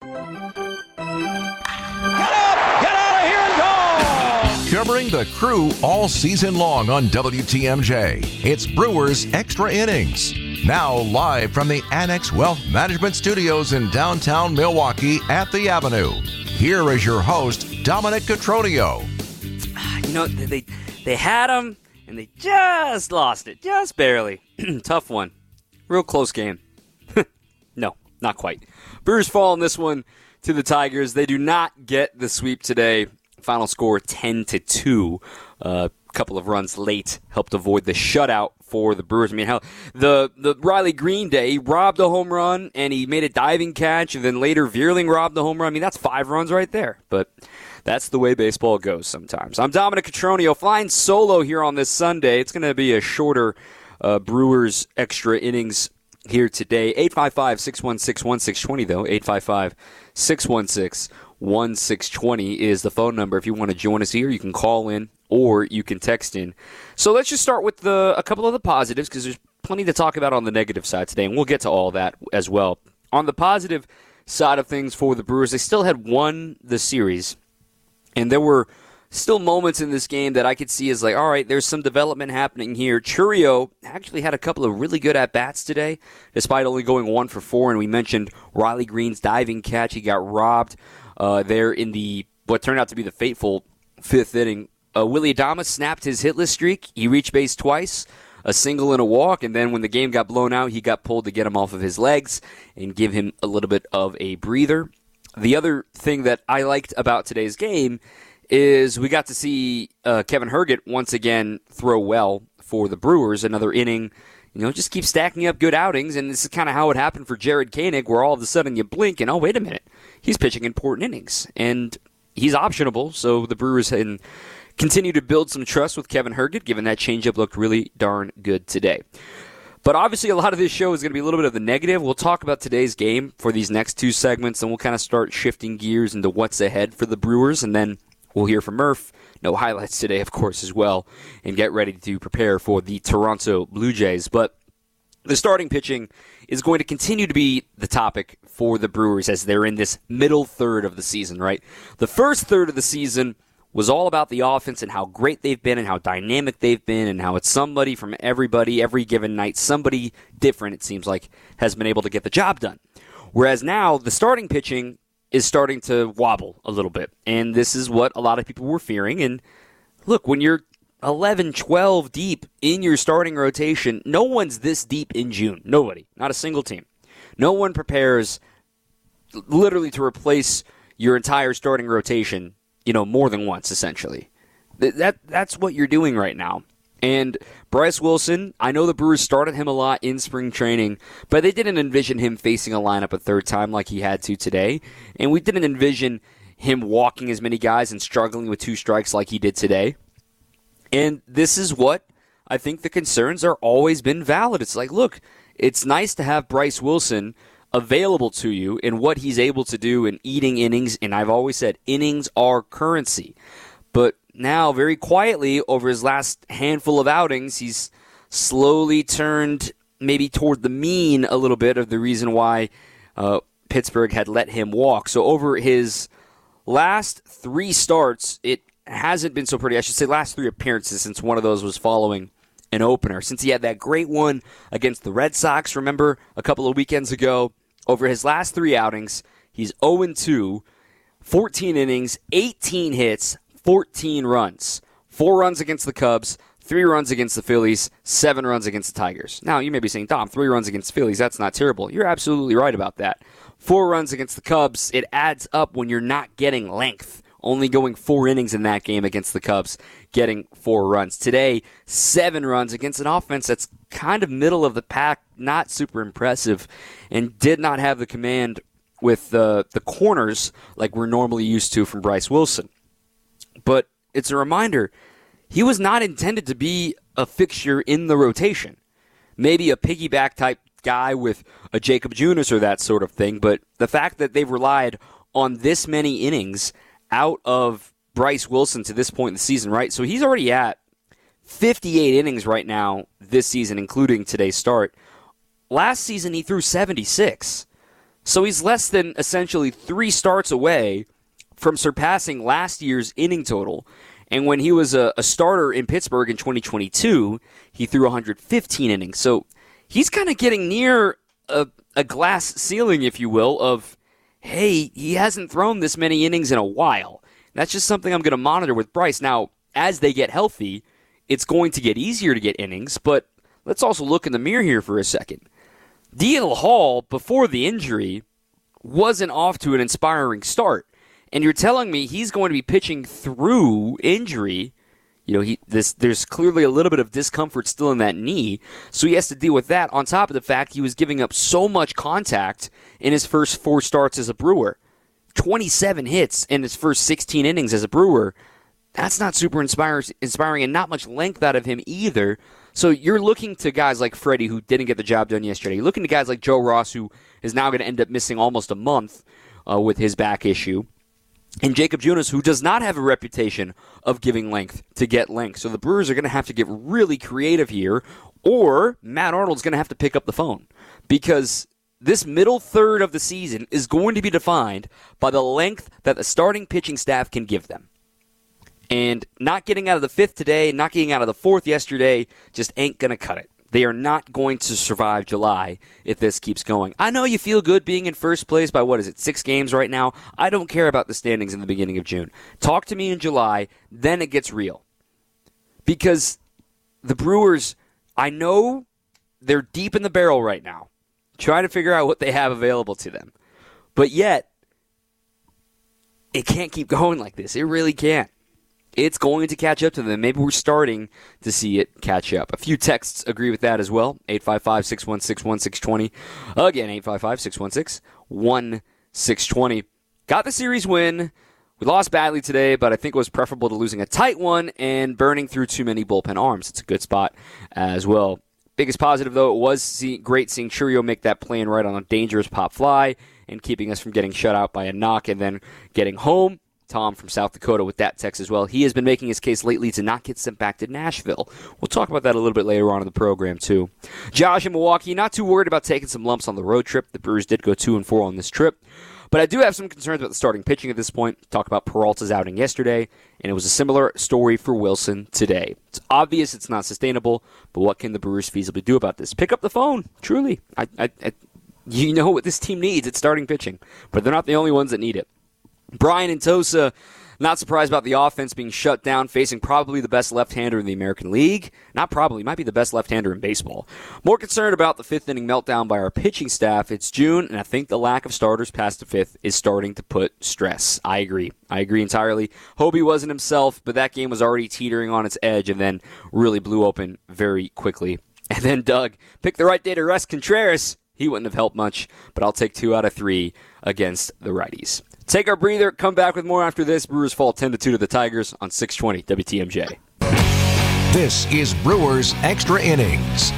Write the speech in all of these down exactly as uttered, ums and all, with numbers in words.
Covering the Crew all season long on W T M J, it's Brewers Extra Innings. Now live from the Annex Wealth Management Studios in downtown Milwaukee at the Avenue. Here is your host, Dominic Cotroneo. You know, they they had him, and they just lost it. Just barely. Tough one. Real close game. No, not quite. Brewers fall in this one to the Tigers. They do not get the sweep today. Final score ten to two. A uh, couple of runs late helped avoid the shutout for the Brewers. I mean, hell, the, the Riley Green day, he robbed a home run, and he made a diving catch, and then later Vierling robbed the home run. I mean, that's five runs right there. But that's the way baseball goes sometimes. I'm Dominic Cotroneo, flying solo here on this Sunday. It's going to be a shorter uh, Brewers Extra Innings here today. eight five five, six one six, one six two zero, though. eight five five, six one six, one six two zero is the phone number. If you want to join us here, you can call in or you can text in. So let's just start with the a couple of the positives, because there's plenty to talk about on the negative side today, and we'll get to all that as well. On the positive side of things for the Brewers, they still had won the series, and there were still moments in this game that I could see as like, all right, there's some development happening here. Chourio actually had a couple of really good at-bats today, despite only going one for four, and we mentioned Riley Green's diving catch. He got robbed uh, there in the what turned out to be the fateful fifth inning. Uh, Willy Adames snapped his hitless streak. He reached base twice, a single and a walk, and then when the game got blown out, he got pulled to get him off of his legs and give him a little bit of a breather. The other thing that I liked about today's game is we got to see uh, Kevin Herget once again throw well for the Brewers. Another inning, you know, just keep stacking up good outings, and this is kind of how it happened for Jared Koenig, where all of a sudden you blink and, oh, wait a minute, he's pitching important innings, and he's optionable, so the Brewers can continue to build some trust with Kevin Herget, given that changeup looked really darn good today. But obviously a lot of this show is going to be a little bit of the negative. We'll talk about today's game for these next two segments, and we'll kind of start shifting gears into what's ahead for the Brewers, and then we'll hear from Murph. No highlights today, of course, as well, and get ready to prepare for the Toronto Blue Jays. But the starting pitching is going to continue to be the topic for the Brewers as they're in this middle third of the season, right? The first third of the season was all about the offense and how great they've been and how dynamic they've been and how it's somebody from everybody, every given night, somebody different, it seems like, has been able to get the job done. Whereas now the starting pitching is starting to wobble a little bit. And this is what a lot of people were fearing. And look, when you're eleven, twelve deep in your starting rotation, no one's this deep in June. Nobody. Not a single team. No one prepares literally to replace your entire starting rotation, you know, more than once, essentially. That That's what you're doing right now. And Bryce Wilson, I know the Brewers started him a lot in spring training, but they didn't envision him facing a lineup a third time like he had to today. And we didn't envision him walking as many guys and struggling with two strikes like he did today. And this is what I think the concerns are always been valid. It's like, look, it's nice to have Bryce Wilson available to you in what he's able to do in eating innings. And I've always said innings are currency. But now, very quietly, over his last handful of outings, he's slowly turned maybe toward the mean a little bit of the reason why uh, Pittsburgh had let him walk. So over his last three starts, it hasn't been so pretty. I should say last three appearances, since one of those was following an opener. Since he had that great one against the Red Sox, remember, a couple of weekends ago, over his last three outings, he's oh and two, fourteen innings, eighteen hits, fourteen runs. Four runs against the Cubs, three runs against the Phillies, seven runs against the Tigers. Now, you may be saying, Dom, three runs against the Phillies, that's not terrible. You're absolutely right about that. Four runs against the Cubs, it adds up when you're not getting length. Only going four innings in that game against the Cubs, getting four runs. Today, seven runs against an offense that's kind of middle of the pack, not super impressive, and did not have the command with uh, the corners like we're normally used to from Bryce Wilson. But it's a reminder, he was not intended to be a fixture in the rotation. Maybe a piggyback type guy with a Jacob Junis or that sort of thing, but the fact that they've relied on this many innings out of Bryce Wilson to this point in the season, right? So he's already at fifty-eight innings right now this season, including today's start. Last season, he threw seventy-six. So he's less than essentially three starts away from surpassing last year's inning total. And when he was a, a starter in Pittsburgh in twenty twenty-two, he threw one hundred fifteen innings. So he's kind of getting near a, a glass ceiling, if you will, of, hey, he hasn't thrown this many innings in a while. That's just something I'm going to monitor with Bryce. Now, as they get healthy, it's going to get easier to get innings, but let's also look in the mirror here for a second. D L Hall, before the injury, wasn't off to an inspiring start. And you're telling me he's going to be pitching through injury. You know, he this there's clearly a little bit of discomfort still in that knee, so he has to deal with that on top of the fact he was giving up so much contact in his first four starts as a Brewer. twenty-seven hits in his first sixteen innings as a Brewer. That's not super inspiring and not much length out of him either. So you're looking to guys like Freddie, who didn't get the job done yesterday. You're looking to guys like Joe Ross, who is now going to end up missing almost a month uh, with his back issue. And Jacob Junis, who does not have a reputation of giving length to get length. So the Brewers are going to have to get really creative here, or Matt Arnold's going to have to pick up the phone. Because this middle third of the season is going to be defined by the length that the starting pitching staff can give them. And not getting out of the fifth today, not getting out of the fourth yesterday, just ain't going to cut it. They are not going to survive July if this keeps going. I know you feel good being in first place by, what is it, six games right now? I don't care about the standings in the beginning of June. Talk to me in July, then it gets real. Because the Brewers, I know they're deep in the barrel right now, trying to figure out what they have available to them. But yet, it can't keep going like this. It really can't. It's going to catch up to them. Maybe we're starting to see it catch up. A few texts agree with that as well. eight five five, six one six, one six two zero. Again, eight five five, six one six, one six two zero. Got the series win. We lost badly today, but I think it was preferable to losing a tight one and burning through too many bullpen arms. It's a good spot as well. Biggest positive, though, it was see, great seeing Churio make that play in right on a dangerous pop fly and keeping us from getting shut out by a knock and then getting home. Tom from South Dakota with that text as well. He has been making his case lately to not get sent back to Nashville. We'll talk about that a little bit later on in the program, too. Josh in Milwaukee, not too worried about taking some lumps on the road trip. The Brewers did go two and four on this trip. But I do have some concerns about the starting pitching at this point. Talk about Peralta's outing yesterday, and it was a similar story for Wilson today. It's obvious it's not sustainable, but what can the Brewers feasibly do about this? Pick up the phone, truly. I, I, I, you know what this team needs. It's starting pitching, but they're not the only ones that need it. Brian and Tosa, not surprised about the offense being shut down, facing probably the best left-hander in the American League. Not probably, might be the best left-hander in baseball. More concerned about the fifth-inning meltdown by our pitching staff. It's June, and I think the lack of starters past the fifth is starting to put stress. I agree. I agree entirely. Hobie wasn't himself, but that game was already teetering on its edge and then really blew open very quickly. And then Doug picked the right day to rest Contreras. He wouldn't have helped much, but I'll take two out of three against the righties. Take our breather, come back with more after this. Brewers fall ten to two to the Tigers on six twenty W T M J. This is Brewers Extra Innings.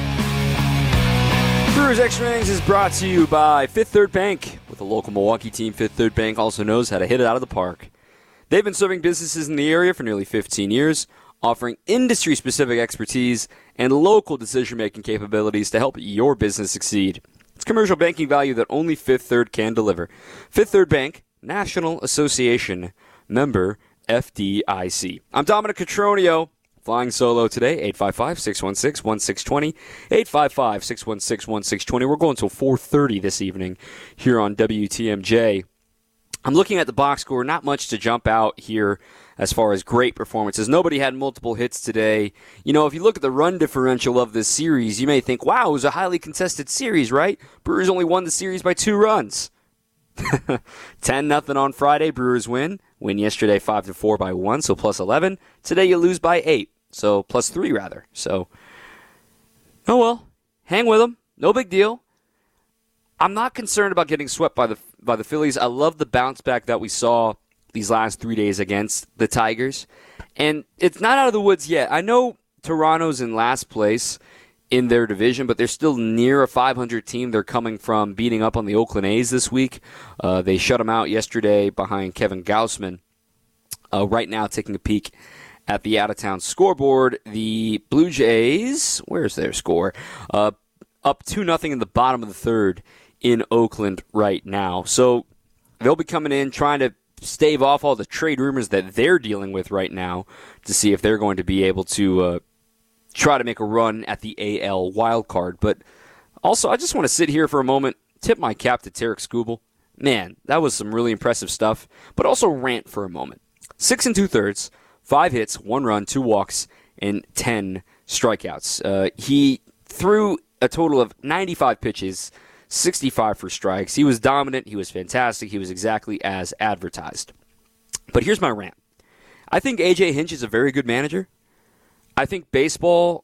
Brewers Extra Innings is brought to you by Fifth Third Bank. With a local Milwaukee team, Fifth Third Bank also knows how to hit it out of the park. They've been serving businesses in the area for nearly fifteen years, offering industry-specific expertise and local decision-making capabilities to help your business succeed. It's commercial banking value that only Fifth Third can deliver. Fifth Third Bank, National Association, member F D I C. I'm Dominic Cotroneo, flying solo today, eight five five, six one six, one six two zero, eight five five, six one six, one six two zero. We're going until four thirty this evening here on W T M J. I'm looking at the box score, not much to jump out here as far as great performances. Nobody had multiple hits today. You know, if you look at the run differential of this series, you may think, wow, it was a highly contested series, right? Brewers only won the series by two runs. ten nothing on Friday, Brewers win. Win yesterday five to four by one, so plus eleven. Today you lose by eight, so plus three rather. So, oh well, hang with them. No big deal. I'm not concerned about getting swept by the by the Phillies. I love the bounce back that we saw these last three days against the Tigers. And it's not out of the woods yet. I know Toronto's in last place in their division, but they're still near a five hundred team. They're coming from beating up on the Oakland A's this week. Uh, they shut them out yesterday behind Kevin Gausman. Uh, right now, taking a peek at the out-of-town scoreboard, the Blue Jays, where's their score? Uh, up two nothing in the bottom of the third in Oakland right now. So they'll be coming in trying to stave off all the trade rumors that they're dealing with right now to see if they're going to be able to uh, try to make a run at the A L wildcard. But also, I just want to sit here for a moment, tip my cap to Tarik Skubal. Man, that was some really impressive stuff, but also rant for a moment. Six and two-thirds, five hits, one run, two walks, and ten strikeouts. Uh, he threw a total of ninety-five pitches, sixty-five for strikes. He was dominant. He was fantastic. He was exactly as advertised. But here's my rant. I think A J Hinch is a very good manager. I think baseball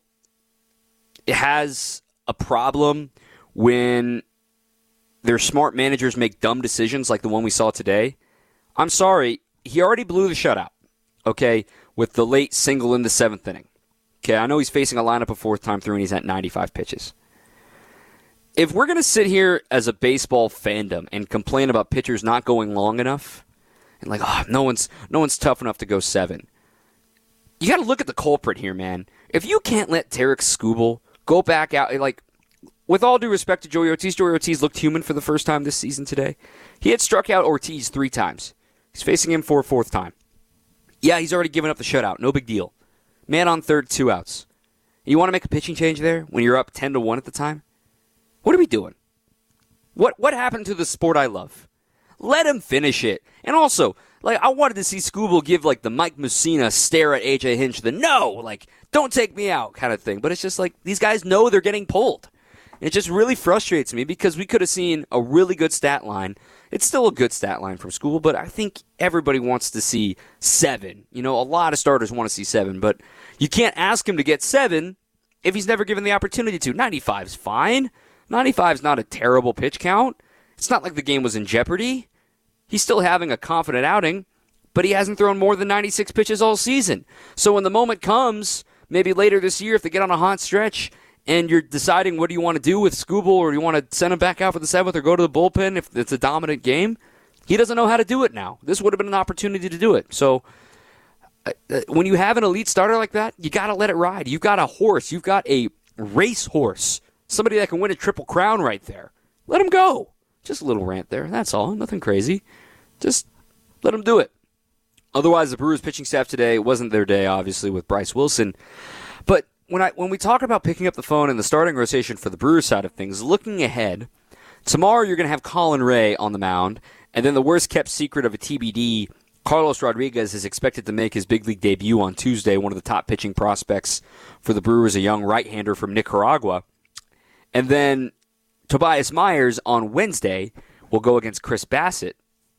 has a problem when their smart managers make dumb decisions like the one we saw today. I'm sorry, he already blew the shutout, okay, with the late single in the seventh inning. Okay, I know he's facing a lineup of fourth time through and he's at ninety-five pitches. If we're going to sit here as a baseball fandom and complain about pitchers not going long enough, and like, oh, no one's no one's tough enough to go seven, you got to look at the culprit here, man. If you can't let Tarik Skubal go back out, like, with all due respect to Joey Ortiz, Joey Ortiz looked human for the first time this season today. He had struck out Ortiz three times. He's facing him for a fourth time. Yeah, he's already given up the shutout. No big deal. Man on third, two outs. You want to make a pitching change there when you're up ten to one at the time? What are we doing? What what happened to the sport I love? Let him finish it. And also, like, I wanted to see Skubal give, like, the Mike Mussina stare at A J Hinch, the no, like, don't take me out kind of thing. But it's just like, these guys know they're getting pulled. It just really frustrates me because we could have seen a really good stat line. It's still a good stat line from Skubal, but I think everybody wants to see seven. You know, a lot of starters want to see seven, but you can't ask him to get seven if he's never given the opportunity to. ninety-five's fine. ninety-five's not a terrible pitch count. It's not like the game was in jeopardy. He's still having a confident outing, but he hasn't thrown more than ninety-six pitches all season. So when the moment comes, maybe later this year, if they get on a hot stretch, and you're deciding what do you want to do with Skubal, or do you want to send him back out for the seventh or go to the bullpen if it's a dominant game, he doesn't know how to do it now. This would have been an opportunity to do it. So uh, when you have an elite starter like that, you got to let it ride. You've got a horse. You've got a race horse, somebody that can win a triple crown right there. Let him go. Just a little rant there. That's all. Nothing crazy. Just let him do it. Otherwise, the Brewers pitching staff today wasn't their day, obviously, with Bryce Wilson. But When I when we talk about picking up the phone and the starting rotation for the Brewers side of things, looking ahead, tomorrow you're going to have Colin Ray on the mound, and then the worst-kept secret of a T B D, Carlos Rodriguez is expected to make his big league debut on Tuesday, one of the top pitching prospects for the Brewers, a young right-hander from Nicaragua. And then Tobias Myers on Wednesday will go against Chris Bassett.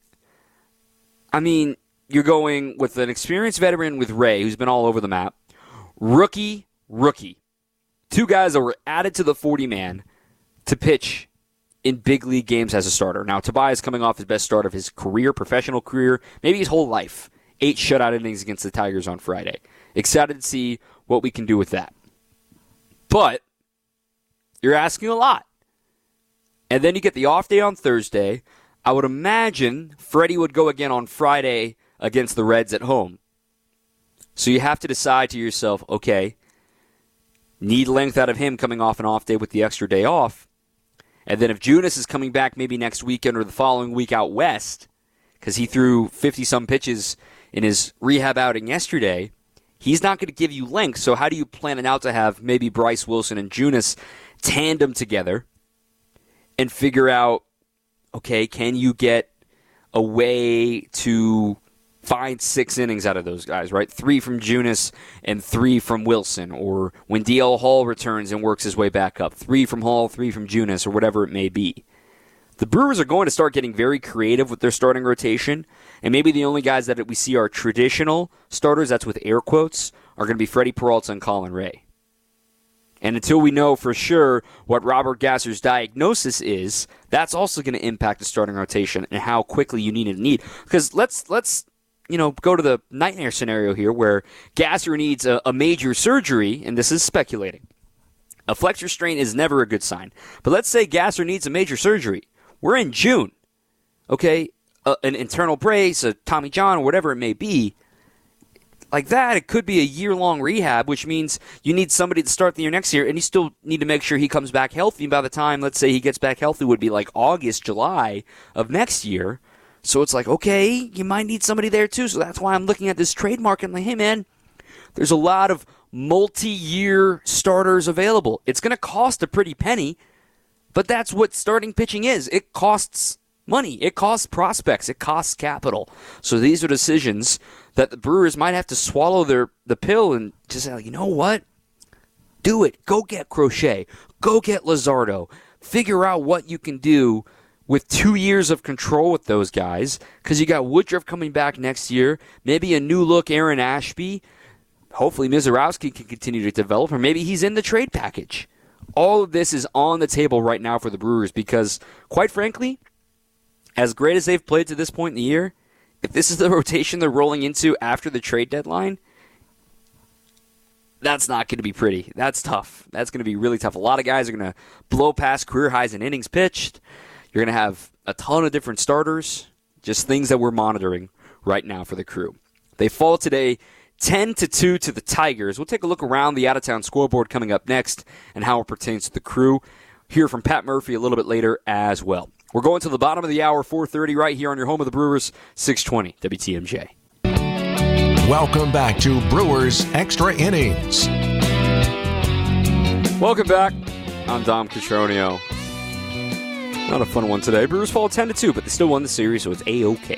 I mean, you're going with an experienced veteran with Ray, who's been all over the map, rookie, Rookie. Two guys that were added to the forty-man to pitch in big league games as a starter. Now, Tobias coming off his best start of his career, professional career, maybe his whole life. Eight shutout innings against the Tigers on Friday. Excited to see what we can do with that. But you're asking a lot. And then you get the off day on Thursday. I would imagine Freddie would go again on Friday against the Reds at home. So you have to decide to yourself, okay, need length out of him coming off an off day with the extra day off. And then if Junis is coming back maybe next weekend or the following week out west, because he threw fifty-some pitches in his rehab outing yesterday, he's not going to give you length. So how do you plan it out to have maybe Bryce Wilson and Junis tandem together and figure out, okay, can you get a way to find six innings out of those guys, right? Three from Junis and three from Wilson, or when D L Hall returns and works his way back up, three from Hall, three from Junis, or whatever it may be. The Brewers are going to start getting very creative with their starting rotation, and maybe the only guys that we see are traditional starters, that's with air quotes, are going to be Freddie Peralta and Colin Ray. And until we know for sure what Robert Gasser's diagnosis is, that's also going to impact the starting rotation and how quickly you need it need. Because let's let's you know, go to the nightmare scenario here where Gasser needs a, a major surgery, and this is speculating. A flexor strain is never a good sign. But let's say Gasser needs a major surgery. We're in June. Okay, uh, an internal brace, a Tommy John, or whatever it may be. like that, it could be a year-long rehab, which means you need somebody to start the year next year, and you still need to make sure he comes back healthy. By the time, let's say, he gets back healthy, would be like August, July of next year. So it's like, okay, you might need somebody there too. So that's why I'm looking at this trade market and like, hey, man, there's a lot of multi-year starters available. It's going to cost a pretty penny, but that's what starting pitching is. It costs money. It costs prospects. It costs capital. So these are decisions that the Brewers might have to swallow their the pill and just say, you know what? Do it. Go get Crochet. Go get Luzardo. Figure out what you can do with two years of control with those guys, because you got Woodruff coming back next year, maybe a new-look Aaron Ashby. Hopefully Mizorowski can continue to develop, or maybe he's in the trade package. All of this is on the table right now for the Brewers because, quite frankly, as great as they've played to this point in the year, if this is the rotation they're rolling into after the trade deadline, that's not going to be pretty. That's tough. That's going to be really tough. A lot of guys are going to blow past career highs in innings pitched. You're going to have a ton of different starters, just things that we're monitoring right now for the Crew. They fall today ten to two to the Tigers. We'll take a look around the out-of-town scoreboard coming up next and how it pertains to the Crew. Hear from Pat Murphy a little bit later as well. We're going to the bottom of the hour, four thirty, right here on your home of the Brewers, six twenty W T M J. Welcome back to Brewers Extra Innings. Welcome back. I'm Dom Cotroneo. Not a fun one today. Brewers fall ten to two, but they still won the series, so it's A-okay.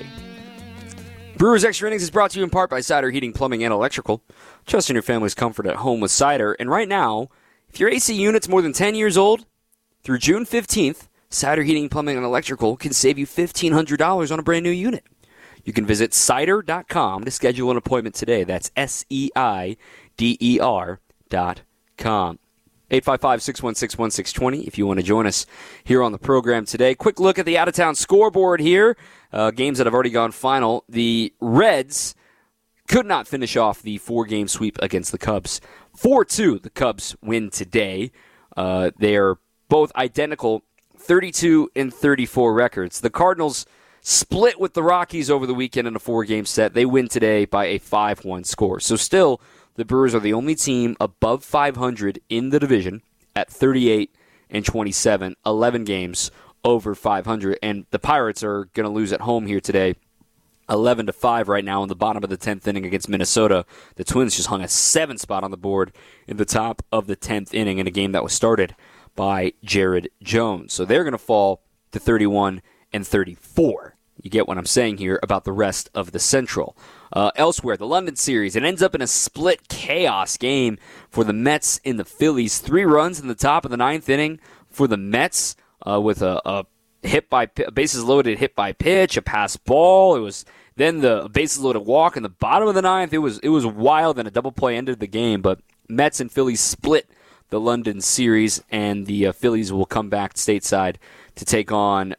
Brewers Extra Innings is brought to you in part by Cider Heating, Plumbing, and Electrical. Trust in your family's comfort at home with Cider. And right now, if your A C unit's more than ten years old, through June fifteenth, Cider Heating, Plumbing, and Electrical can save you fifteen hundred dollars on a brand new unit. You can visit cider dot com to schedule an appointment today. That's S E I D E R dot com. eight five five, six one six, one six two zero if you want to join us here on the program today. Quick look at the out-of-town scoreboard here. Uh, games that have already gone final. The Reds could not finish off the four-game sweep against the Cubs. four two, the Cubs win today. Uh, they are both identical, thirty-two and thirty-four records. The Cardinals split with the Rockies over the weekend in a four-game set. They win today by a five one score. So still, the Brewers are the only team above five hundred in the division at thirty-eight and twenty-seven, eleven games over five hundred. And the Pirates are going to lose at home here today, eleven to five right now in the bottom of the tenth inning against Minnesota. The Twins just hung a seven spot on the board in the top of the tenth inning in a game that was started by Jared Jones. So they're going to fall to thirty-one and thirty-four. You get what I'm saying here about the rest of the Central. Uh, elsewhere, the London series, it ends up in a split chaos game for the Mets and the Phillies. Three runs in the top of the ninth inning for the Mets uh, with a, a hit by a bases loaded hit by pitch, a pass ball. It was then the bases loaded walk in the bottom of the ninth. It was it was wild, and a double play ended the game. But Mets and Phillies split the London series, and the uh, Phillies will come back stateside to take on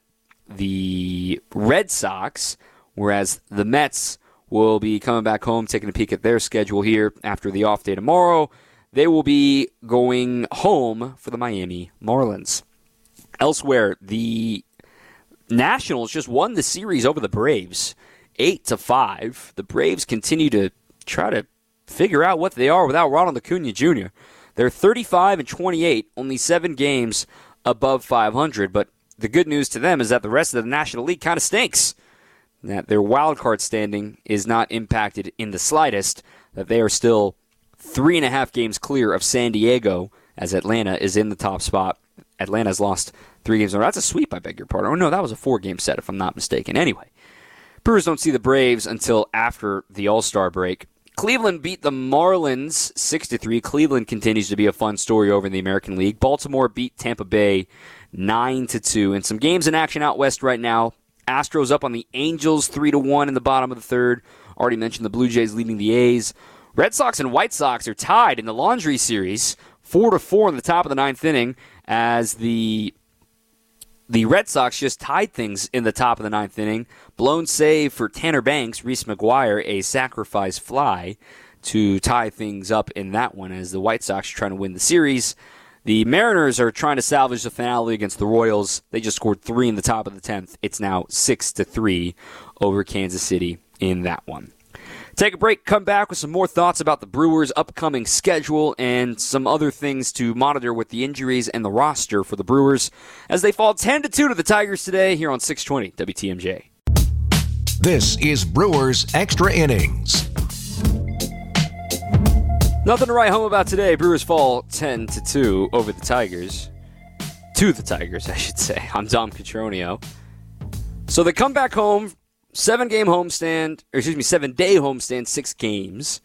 the Red Sox, whereas the Mets will be coming back home, taking a peek at their schedule here after the off day tomorrow. They will be going home for the Miami Marlins. Elsewhere, the Nationals just won the series over the Braves, eight to five. The Braves continue to try to figure out what they are without Ronald Acuna Junior They're thirty-five and twenty-eight, only seven games above five hundred, but the good news to them is that the rest of the National League kind of stinks. That their wild card standing is not impacted in the slightest, that they are still three and a half games clear of San Diego as Atlanta is in the top spot. Atlanta's lost three games in a row. That's a sweep, I beg your pardon. Oh, no, that was a four-game set, if I'm not mistaken. Anyway, Brewers don't see the Braves until after the All-Star break. Cleveland beat the Marlins six to three. Cleveland continues to be a fun story over in the American League. Baltimore beat Tampa Bay nine to two. And some games in action out west right now. Astros up on the Angels three to one in the bottom of the third. Already mentioned the Blue Jays leading the A's. Red Sox and White Sox are tied in the Laundry Series, four to four in the top of the ninth inning, as the the Red Sox just tied things in the top of the ninth inning. Blown save for Tanner Banks, Reese McGuire, a sacrifice fly to tie things up in that one as the White Sox are trying to win the series. The Mariners are trying to salvage the finale against the Royals. They just scored three in the top of the tenth. It's now six to three over Kansas City in that one. Take a break, come back with some more thoughts about the Brewers' upcoming schedule and some other things to monitor with the injuries and the roster for the Brewers as they fall ten to two to the Tigers today here on six twenty W T M J. This is Brewers Extra Innings. Nothing to write home about today. Brewers fall ten to two over the Tigers. To the Tigers, I should say. I'm Dom Cotroneo. So they come back home. Seven-game homestand, or excuse me, seven-day homestand, six games.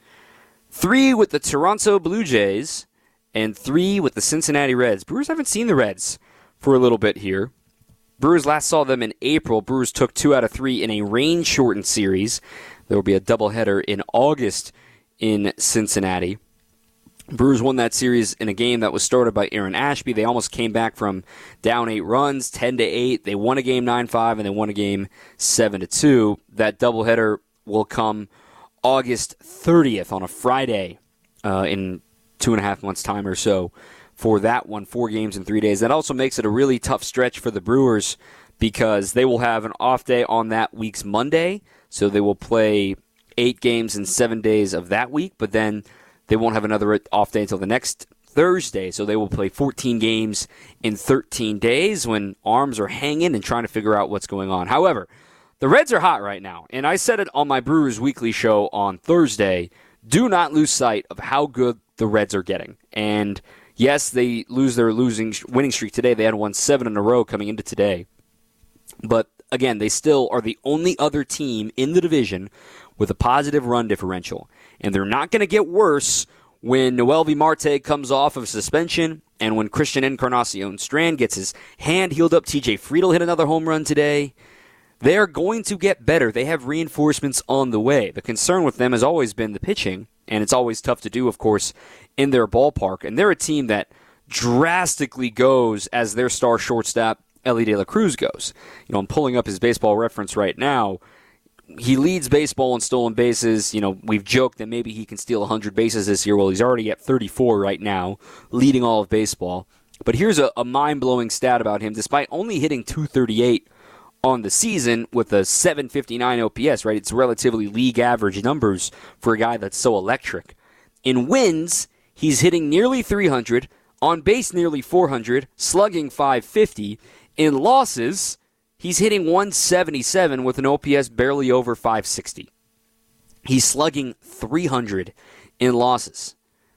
Three with the Toronto Blue Jays, and three with the Cincinnati Reds. Brewers haven't seen the Reds for a little bit here. Brewers last saw them in April. Brewers took two out of three in a rain-shortened series. There will be a doubleheader in August in Cincinnati. Brewers won that series in a game that was started by Aaron Ashby. They almost came back from down eight runs, ten to eight. They won a game nine five, and they won a game seven to two. That doubleheader will come August thirtieth on a Friday uh, in two and a half months' time or so for that one, four games in three days. That also makes it a really tough stretch for the Brewers because they will have an off day on that week's Monday, so they will play eight games in seven days of that week, but then they won't have another off day until the next Thursday, so they will play fourteen games in thirteen days when arms are hanging and trying to figure out what's going on. However, the Reds are hot right now, and I said it on my Brewers Weekly show on Thursday. Do not lose sight of how good the Reds are getting. And yes, they lose their losing winning streak today. They had won seven in a row coming into today. But again, they still are the only other team in the division with a positive run differential. And they're not going to get worse when Noelvi Marte comes off of suspension and when Christian Encarnacion Strand gets his hand healed up. T J Friedl hit another home run today. They're going to get better. They have reinforcements on the way. The concern with them has always been the pitching, and it's always tough to do, of course, in their ballpark. And they're a team that drastically goes as their star shortstop, Elly De La Cruz, goes. You know, I'm pulling up his baseball reference right now. He leads baseball in stolen bases. You know, we've joked that maybe he can steal one hundred bases this year. Well, he's already at thirty-four right now, leading all of baseball. But here's a, a mind-blowing stat about him. Despite only hitting two thirty-eight on the season with a seven fifty-nine O P S, right? It's relatively league average numbers for a guy that's so electric. In wins, he's hitting nearly three hundred, on base nearly four hundred, slugging five fifty. In losses, he's hitting one seventy-seven with an O P S barely over five sixty. He's slugging three hundred in losses.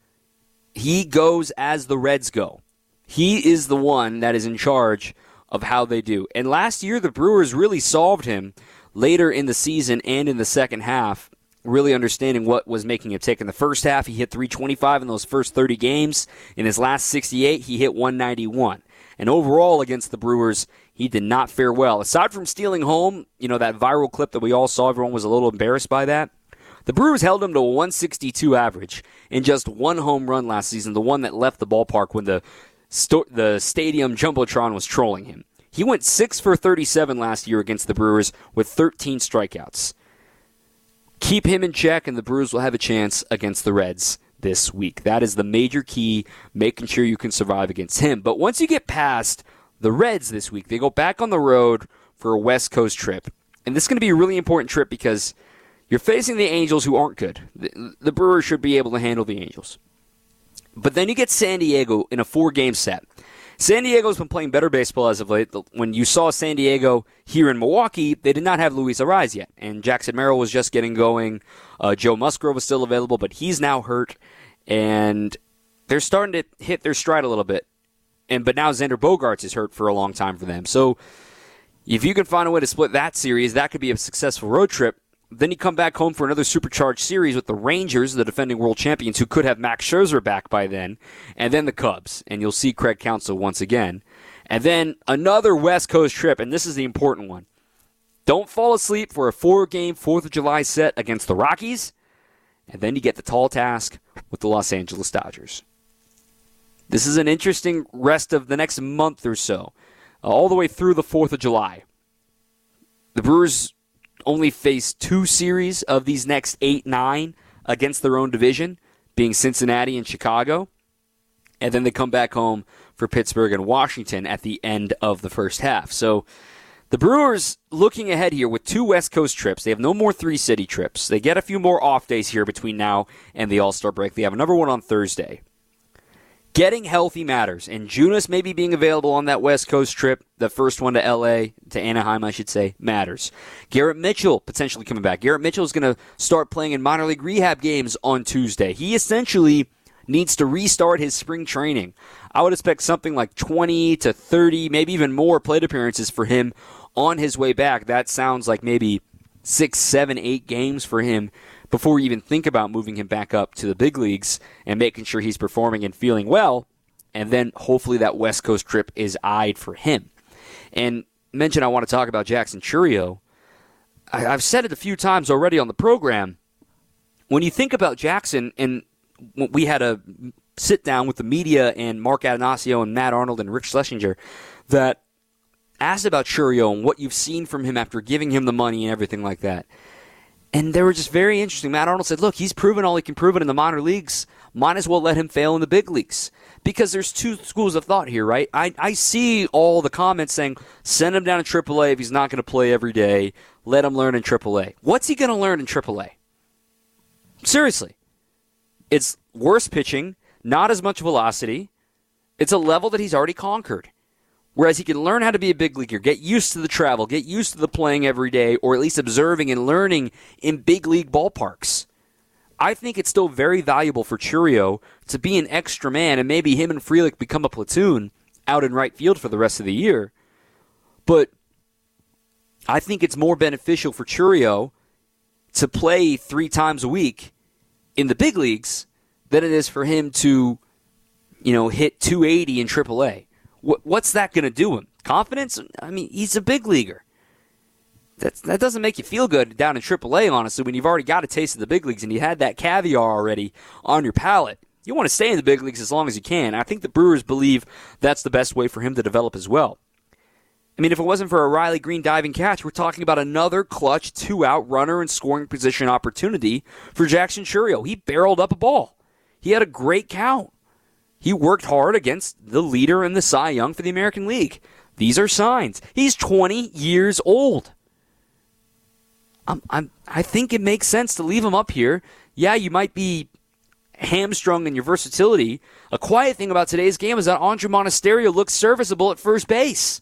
He goes as the Reds go. He is the one that is in charge of how they do. And last year, the Brewers really solved him later in the season and in the second half, really understanding what was making him tick. In the first half, he hit three twenty-five in those first thirty games. In his last sixty-eight, he hit one ninety-one. And overall against the Brewers, he did not fare well. Aside from stealing home, you know, that viral clip that we all saw, everyone was a little embarrassed by that. The Brewers held him to a one sixty-two average in just one home run last season, the one that left the ballpark when the sto- the stadium Jumbotron was trolling him. He went six for thirty-seven last year against the Brewers with thirteen strikeouts. Keep him in check, and the Brewers will have a chance against the Reds this week. That is the major key, making sure you can survive against him. But once you get past the Reds this week, they go back on the road for a West Coast trip. And this is going to be a really important trip because you're facing the Angels, who aren't good. The, the Brewers should be able to handle the Angels. But then you get San Diego in a four-game set. San Diego's been playing better baseball as of late. When you saw San Diego here in Milwaukee, they did not have Luis Arraez yet. And Jackson Merrill was just getting going. Uh, Joe Musgrove was still available, but he's now hurt. And they're starting to hit their stride a little bit. And But now Xander Bogaerts is hurt for a long time for them. So if you can find a way to split that series, that could be a successful road trip. Then you come back home for another supercharged series with the Rangers, the defending world champions, who could have Max Scherzer back by then, and then the Cubs, and you'll see Craig Counsell once again. And then another West Coast trip, and this is the important one. Don't fall asleep for a four-game fourth of July set against the Rockies, and then you get the tall task with the Los Angeles Dodgers. This is an interesting rest of the next month or so, all the way through the fourth of July. The Brewers only face two series of these next eight, nine against their own division, being Cincinnati and Chicago. And then they come back home for Pittsburgh and Washington at the end of the first half. So The Brewers looking ahead here with two West Coast trips. They have no more three-city trips. They get a few more off days here between now and the All-Star break. They have another one on Thursday. Getting healthy matters, and Junis maybe being available on that West Coast trip, the first one to L A, to Anaheim, I should say, matters. Garrett Mitchell potentially coming back. Garrett Mitchell is going to start playing in minor league rehab games on Tuesday. He essentially needs to restart his spring training. I would expect something like twenty to thirty, maybe even more plate appearances for him on his way back. That sounds like maybe six, seven, eight games for him before we even think about moving him back up to the big leagues and making sure he's performing and feeling well. And then hopefully that West Coast trip is eyed for him. And mention I want to talk about Jackson Chourio. I, I've said it a few times already on the program. When you think about Jackson, and we had a sit down with the media and Mark Atanasio and Matt Arnold and Rick Schlesinger that asked about Chourio and what you've seen from him after giving him the money and everything like that. And they were just very interesting. Matt Arnold said, look, he's proven all he can prove it in the minor leagues. Might as well let him fail in the big leagues. Because there's two schools of thought here, right? I, I see all the comments saying, send him down to triple A if he's not going to play every day. Let him learn in triple A. What's he going to learn in triple A? Seriously. It's worse pitching, not as much velocity. It's a level that he's already conquered. Whereas he can learn how to be a big leaguer, get used to the travel, get used to the playing every day, or at least observing and learning in big league ballparks. I think it's still very valuable for Chourio to be an extra man, and maybe him and Frelick become a platoon out in right field for the rest of the year. But I think it's more beneficial for Chourio to play three times a week in the big leagues than it is for him to, you know, hit two eighty in triple A. What's that going to do him? Confidence? I mean, he's a big leaguer. That's, that doesn't make you feel good down in triple A, honestly, when you've already got a taste of the big leagues and you had that caviar already on your palate. You want to stay in the big leagues as long as you can. I think the Brewers believe that's the best way for him to develop as well. I mean, if it wasn't for a Riley Green diving catch, we're talking about another clutch two-out runner and scoring position opportunity for Jackson Chourio. He barreled up a ball. He had a great count. He worked hard against the leader in the Cy Young for the American League. These are signs. He's twenty years old. I'm, I'm, I think it makes sense to leave him up here. Yeah, you might be hamstrung in your versatility. A quiet thing about today's game is that Andre Monasterio looks serviceable at first base.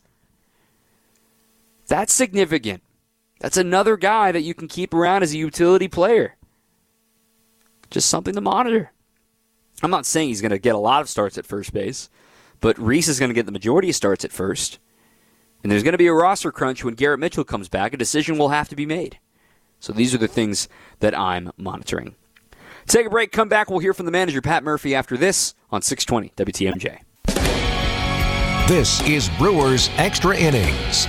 That's significant. That's another guy that you can keep around as a utility player. Just something to monitor. I'm not saying he's going to get a lot of starts at first base, but Reese is going to get the majority of starts at first. And there's going to be a roster crunch when Garrett Mitchell comes back. A decision will have to be made. So these are the things that I'm monitoring. Take a break, come back. We'll hear from the manager, Pat Murphy, after this on six twenty W T M J. This is Brewers Extra Innings.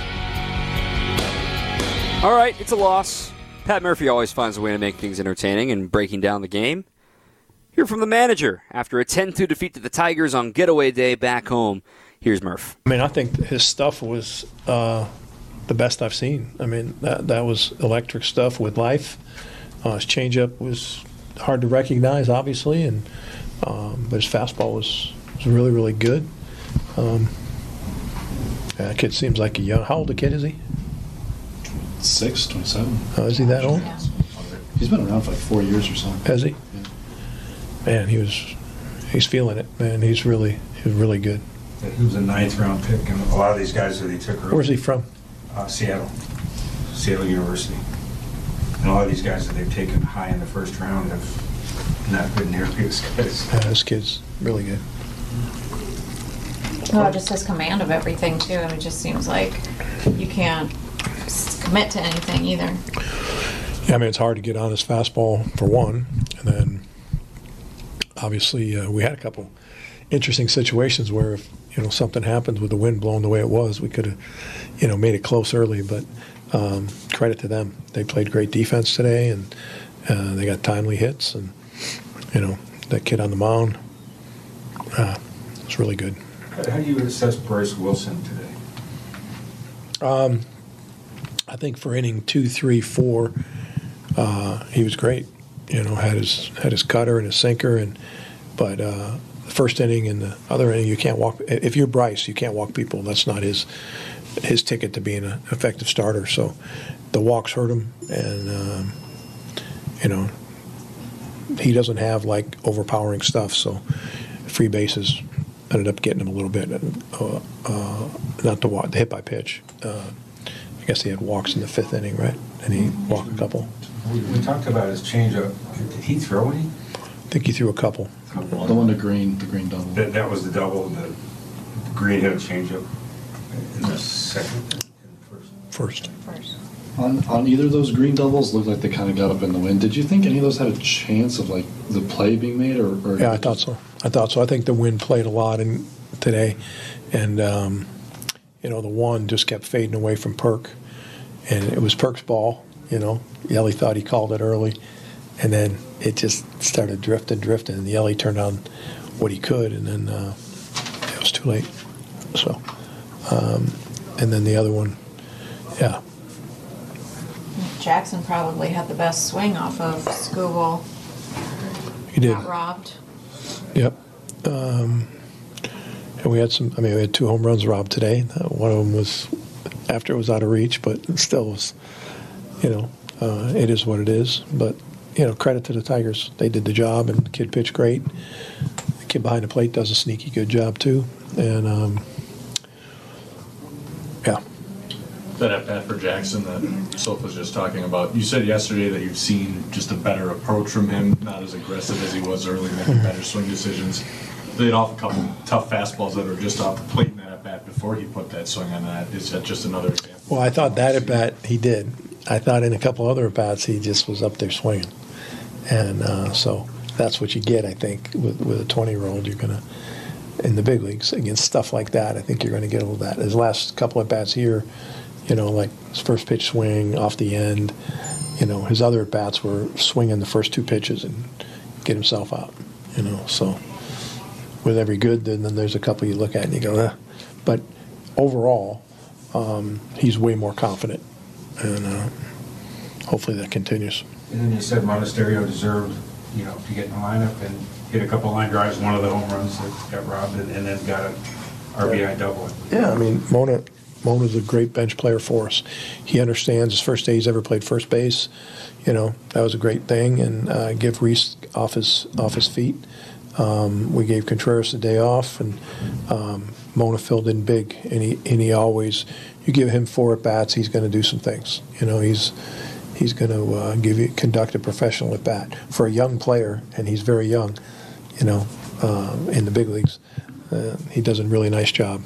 All right, it's a loss. Pat Murphy always finds a way to make things entertaining and breaking down the game. Hear from the manager after a ten two defeat to the Tigers on getaway day back home. Here's Murph. I mean, I think his stuff was uh, the best I've seen. I mean, that that was electric stuff with life. Uh, his changeup was hard to recognize, obviously, and um, but his fastball was, was really, really good. Um, yeah, that kid seems like a young. How old a kid is he? Six, twenty-seven. Oh, is he that old? He's been around for like four years or something. Has he? Yeah. Man, he was. He's feeling it. Man, he's really, he's really good. He was a ninth round pick, and a lot of these guys that he took early. Where's he from? Uh, Seattle, Seattle University. And a lot of these guys that they've taken high in the first round have not been nearly as good. Uh, this kid's really good. Well, just his command of everything too. I mean, it just seems like you can't commit to anything either. Yeah, I mean, it's hard to get on his fastball for one, and then obviously uh, we had a couple interesting situations where if you know something happens with the wind blowing the way it was, we could have you know made it close early. But um, credit to them, they played great defense today, and uh, they got timely hits, and you know that kid on the mound uh, was really good. How do you assess Bryce Wilson today? Um, I think for inning two, three, four, uh, he was great. You know, had his had his cutter and his sinker, and but uh, the first inning and the other inning, you can't walk. If you're Bryce, you can't walk people. That's not his his ticket to being an effective starter. So the walks hurt him, and um, you know he doesn't have like overpowering stuff. So free bases ended up getting him a little bit. Uh, uh, not the walk, the hit by pitch. Uh, I guess he had walks in the fifth inning, right? And he walked a couple. We, we talked about his changeup. Did he throw any? I think he threw a couple. The one to Green, the Green double. That, that was the double. The Green had a changeup in the second and first. First. First. On, on either of those Green doubles, looked like they kind of got up in the wind. Did you think any of those had a chance of like the play being made, or? or Yeah, I thought so. I thought so. I think the wind played a lot in today, and um, you know the one just kept fading away from Perk, and it was Perk's ball. You know, Yelly thought he called it early, and then it just started drifting, drifting, and Yelly turned on what he could, and then uh, it was too late. So, um, and then the other one, yeah. Jackson probably had the best swing off of Scooble. He did. Got robbed. Yep. Um, and we had some, I mean, we had two home runs robbed today. Uh, one of them was after it was out of reach, but it still was, you know, uh, it is what it is. But, you know, credit to the Tigers. They did the job, and the kid pitched great. The kid behind the plate does a sneaky good job, too. And, um, yeah. That at bat for Jackson that Soph was just talking about. You said yesterday that you've seen just a better approach from him, not as aggressive as he was early, making better swing decisions. They had off a couple tough fastballs that were just off the plate in that at bat before he put that swing on that. Is that just another example? Well, I thought that at bat he did. I thought in a couple other at bats he just was up there swinging, and uh, so that's what you get. I think with with a twenty-year-old, you're gonna in the big leagues against stuff like that. I think you're going to get a little of that. His last couple at bats here. You know, like his first pitch swing off the end. You know, his other at-bats were swinging the first two pitches and get himself out. You know, so with every good, then, then there's a couple you look at and you go, eh. But overall, um, he's way more confident, and uh, hopefully that continues. And then you said Monasterio deserved, you know, to get in the lineup and hit a couple line drives, one of the home runs that got robbed, and, and then got an R B I double. Yeah, I mean, Mona. Mona's a great bench player for us. He understands his first day he's ever played first base. You know, that was a great thing. And uh, give Reese off his off his feet. Um, we gave Contreras a day off, and um, Mona filled in big. And he and he always, you give him four at bats, he's going to do some things. You know, he's he's going to uh, give you conduct a professional at bat for a young player, and he's very young. You know, uh, in the big leagues, uh, he does a really nice job.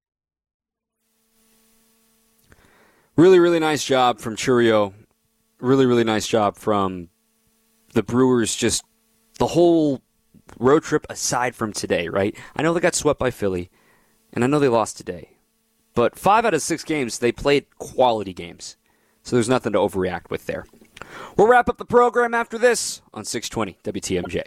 Really, really nice job from Chourio. Really, really nice job from the Brewers. Just the whole road trip aside from today, right? I know they got swept by Philly, and I know they lost today. But five out of six games, they played quality games. So there's nothing to overreact with there. We'll wrap up the program after this on six twenty W T M J.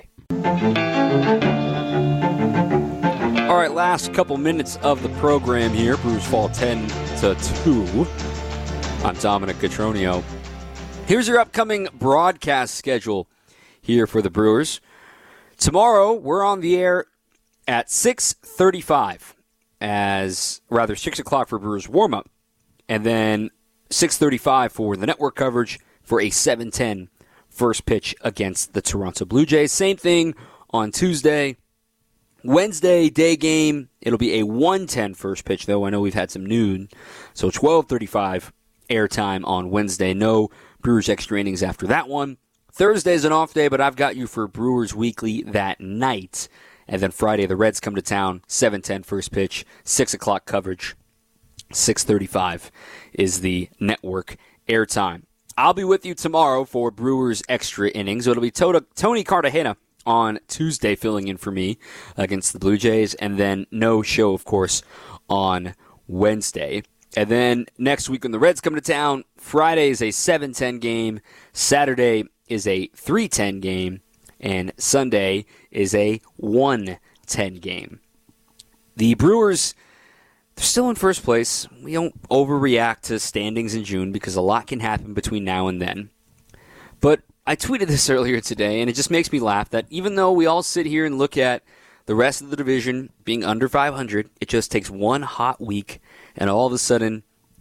All right, last couple minutes of the program here. Brewers fall ten to two. I'm Dominic Cotroneo. Here's your upcoming broadcast schedule here for the Brewers. Tomorrow, we're on the air at six thirty-five, as rather six o'clock for Brewers warm-up, and then six thirty-five for the network coverage for a seven ten first pitch against the Toronto Blue Jays. Same thing on Tuesday. Wednesday, day game, it'll be a one ten first pitch, though. I know we've had some noon, so twelve thirty-five airtime on Wednesday. No Brewers extra innings after that one. Thursday's an off day, but I've got you for Brewers Weekly that night. And then Friday, the Reds come to town, seven ten first pitch, six o'clock coverage, six thirty-five is the network airtime. I'll be with you tomorrow for Brewers extra innings. It'll be Tony Cartagena on Tuesday filling in for me against the Blue Jays, and then no show, of course, on Wednesday. And then next week when the Reds come to town, Friday is a seven ten game, Saturday is a three ten game, and Sunday is a one ten game. The Brewers, they're still in first place. We don't overreact to standings in June because a lot can happen between now and then. But I tweeted this earlier today, and it just makes me laugh that even though we all sit here and look at the rest of the division being under five hundred, it just takes one hot week, and all of a sudden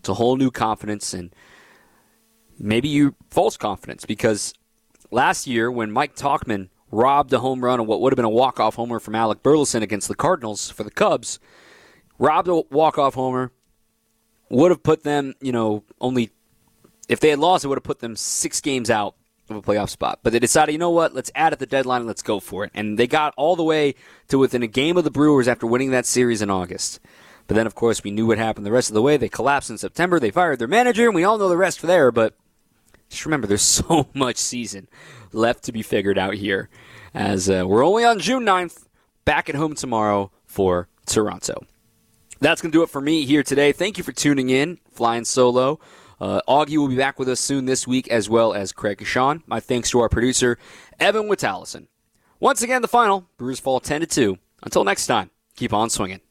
It's a whole new confidence, and maybe you false confidence, because last year when Mike Tauchman robbed a home run on what would have been a walk-off homer from Alec Burleson against the Cardinals for the Cubs, robbed a walk-off homer, would have put them, you know, only, if they had lost, it would have put them six games out of a playoff spot. But they decided, you know what, let's add at the deadline and let's go for it. And they got all the way to within a game of the Brewers after winning that series in August. But then, of course, we knew what happened the rest of the way. They collapsed in September. They fired their manager, and we all know the rest there. But just remember, there's so much season left to be figured out here, as uh, we're only on June ninth, back at home tomorrow for Toronto. That's going to do it for me here today. Thank you for tuning in, flying solo. Uh, Augie will be back with us soon this week, as well as Craig Kashan. My thanks to our producer, Evan Wittallison. Once again, the final, Brewers fall ten to two. Until next time, keep on swinging.